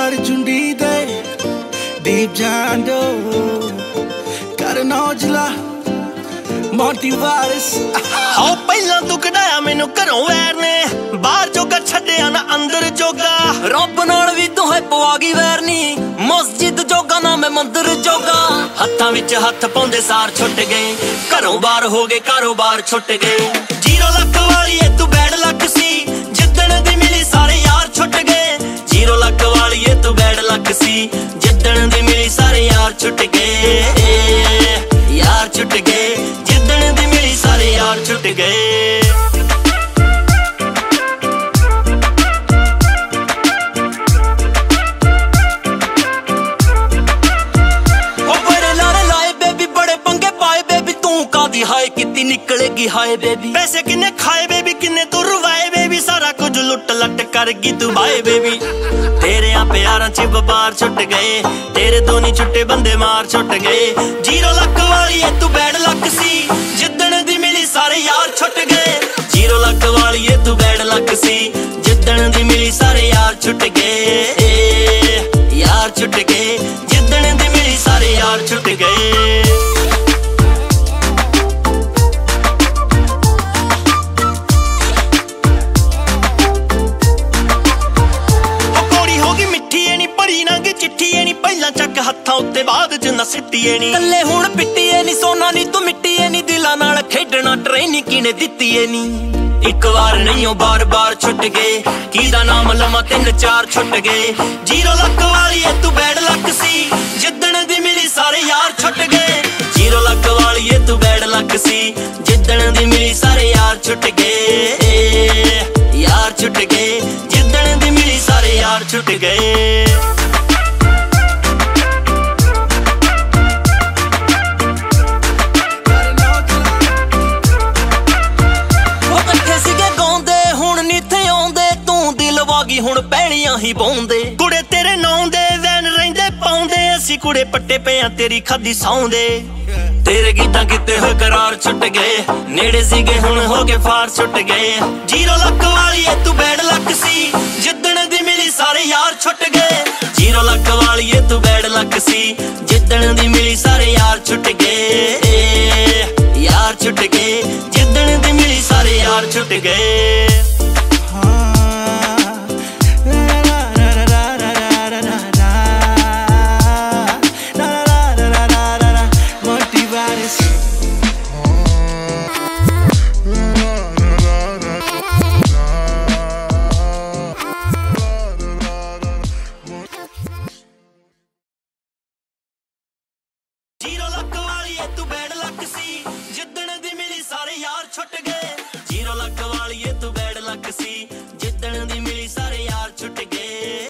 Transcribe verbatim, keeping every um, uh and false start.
ਗੜ ਚੁੰਡੀ ਦੇ ਡੀਪ ਜਾਂਦੋ ਕਰ ਨੌਜਲਾ ਮੋਂਟੀ ਵਾਰਿਸ ਹੋ ਪਹਿਲਾਂ ਤੂੰ ਕਢਾਇਆ ਮੈਨੂੰ ਘਰੋਂ ਵੈਰ ਨੇ ਬਾਹਰ ਜੋਗਾ ਛੱਡਿਆ ਨਾ ਅੰਦਰ ਜੋਗਾ ਰੱਬ ਨਾਲ ਵੀ ਤੂੰ ਹੈ ਪਵਾ ਗਈ ਵੈਰ ਨੀ ਮਸਜਿਦ ਜੋਗਾ ਨਾ ਮੈਂ ਮੰਦਰ ਜੋਗਾ ਹੱਥਾਂ ਵਿੱਚ ਹੱਥ ਪਾਉਂਦੇ ਸਾਰ ਛੁੱਟ ਗਏ ਘਰੋਂ ਬਾਹਰ ਹੋ ਗਏ ਕਾਰੋਬਾਰ ਛੁੱਟ ਗਏ ਜੀਰੋ ਲੱਕ ਵਾਲੀ ਏ ਤੂੰ ਬੈਡ ਲੱਕ ਸੀ ਜਿੱਦਣ ਦੀ ਮਿਲੀ ਸਾਰੇ ਯਾਰ ਛੁੱਟ ਗਏ ਜੀਰੋ ਲੱਕ ਵਾਲੀ ਏ ਤੂੰ ਬੈਡ ਲੱਕ ਸੀ ਜਿੱਦਣ ਦੀ ਮਿਲੀ ਸਾਰੇ ਯਾਰ ਛੁੱਟ ਗਏ ਯਾਰ ਛੁੱਟ ਗਏ ਜਿੱਦਣ ਦੀ ਮਿਲੀ ਸਾਰੇ ਯਾਰ ਛੁੱਟ ਗਏ ਹਾਏ ਕਿਤੀ ਨਿਕਲੇਗੀ ਹਾਏ ਬੇਬੀ ਪੈਸੇ ਕਿੰਨੇ ਖਾਏ ਬੇਬੀ ਕਿੰਨੇ ਤੂੰ ਰਵਾਏ ਬੇਬੀ ਸਾਰਾ ਕੁਝ ਲੁੱਟ ਲੱਟ ਕਰ ਗਈ ਤੂੰ ਬਾਏ ਬੇਬੀ ਤੇਰਿਆਂ ਪਿਆਰਾਂ ਚ ਵਪਾਰ ਛੁੱਟ ਗਏ ਤੇਰੇ ਤੋਂ ਨਹੀਂ ਛੁੱਟੇ ਬੰਦੇ ਮਾਰ ਛੁੱਟ ਗਏ ਜੀਰੋ ਲੱਕ ਵਾਲੀ ਏ ਤੂੰ ਬੈਡ ਲੱਕ ਸੀ ਜਿੱਦਣ ਦੀ ਮਿਲੀ ਸਾਰੇ ਯਾਰ ਛੁੱਟ ਗਏ ਜੀਰੋ ਲੱਕ ਵਾਲੀ ਏ ਤੂੰ ਬੈਡ ਲੱਕ ਸੀ ਜਿੱਦਣ ਦੀ ਮਿਲੀ ਸਾਰੇ ਯਾਰ ਛੁੱਟ ਗਏ ਯਾਰ ਛੁੱਟ ਗਏ ਜਿੱਦਣ ਦੀ ਮਿਲੀ ਸਾਰੇ ਯਾਰ ਛੁੱਟ ਗਏ ਚਿੱਠੀਏ ਨੀ ਪਹਿਲਾਂ ਚੱਕ ਹੱਥਾਂ ਉੱਤੇ ਬਾਅਦ ਚ ਨਾ ਸਿੱਟੀਏ ਨੀ ਕੱਲੇ ਹੁਣ ਪਿੱਟੀਏ ਨੀ ਸੋਨਾ ਨੀ ਤੂੰ ਮਿੱਟੀਏ ਨੀ ਦਿਲਾਂ ਨਾਲ ਖੇਡਣਾ ਟ੍ਰੇਨਿੰਗ ਕਿਨੇ ਦਿੱਤੀਏ ਨੀ ਇੱਕ ਵਾਰ ਨਹੀਂ ਉਹ ਬਾਰ ਬਾਰ ਛੁੱਟ ਗਏ ਕਿਹਦਾ ਨਾਮ ਲਵਾਂ ਤਿੰਨ ਚਾਰ ਛੁੱਟ ਗਏ ਜੀਰੋ ਲੱਕ ਵਾਲੀ ਏ ਤੂੰ ਬੈਡ ਲੱਕ ਸੀ ਜਿੱਦਣ ਦੀ ਮਿਲੀ ਸਾਰੇ ਯਾਰ ਛੁੱਟ ਗਏ ਜੀਰੋ ਲੱਕ ਵਾਲੀ ਏ ਤੂੰ ਬੈਡ ਲੱਕ ਸੀ ਜਿੱਦਣ ਦੀ ਮਿਲੀ ਸਾਰੇ ਯਾਰ ਛੁੱਟ ਗਏ ਯਾਰ ਛੁੱਟ ਗਏ ਜਿੱਦਣ ਦੀ ਮਿਲੀ ਸਾਰੇ ਯਾਰ ਛੁੱਟ ਗਏ ਹੁਣ ਪਹਿਣੀਆਂ ਹੀ ਪਾਉਂਦੇ ਕੁੜੇ ਤੇਰੇ ਨਾਂ ਦੇ ਵੈਨ ਰਹਿੰਦੇ ਪਾਉਂਦੇ ਅਸੀਂ ਕੁੜੇ ਪੱਟੇ ਪਿਆ ਤੇਰੀ ਖਾਦੀ ਸੌਂਦੇ ਤੇਰੇ ਗੀਤਾਂ ਕਿਤੇ ਹੋਏ ਕਰਾਰ ਛੁੱਟ ਗਏ ਨੇੜੇ ਸੀਗੇ ਹੁਣ ਹੋ ਕੇ ਫਾਰ ਛੁੱਟ ਗਏ ਜੀਰੋ ਲੱਕ ਵਾਲੀ ਏ ਤੂੰ ਬੈਡ ਲੱਕ ਸੀ ਜਿੱਦਣ ਦੀ ਮਿਲੀ ਸਾਰੇ ਯਾਰ ਛੁੱਟ ਗਏ ਜੀਰੋ ਲੱਕ ਵਾਲੀ ਏ ਤੂੰ ਬੈਡ ਲੱਕ ਸੀ ਜਿੱਦਣ ਦੀ ਮਿਲੀ ਸਾਰੇ ਯਾਰ ਛੁੱਟ ਗਏ ਯਾਰ ਛੁੱਟ ਗਏ ਜਿੱਦਣ ਦੀ ਮਿਲੀ ਸਾਰੇ ਯਾਰ ਛੁੱਟ ਗਏ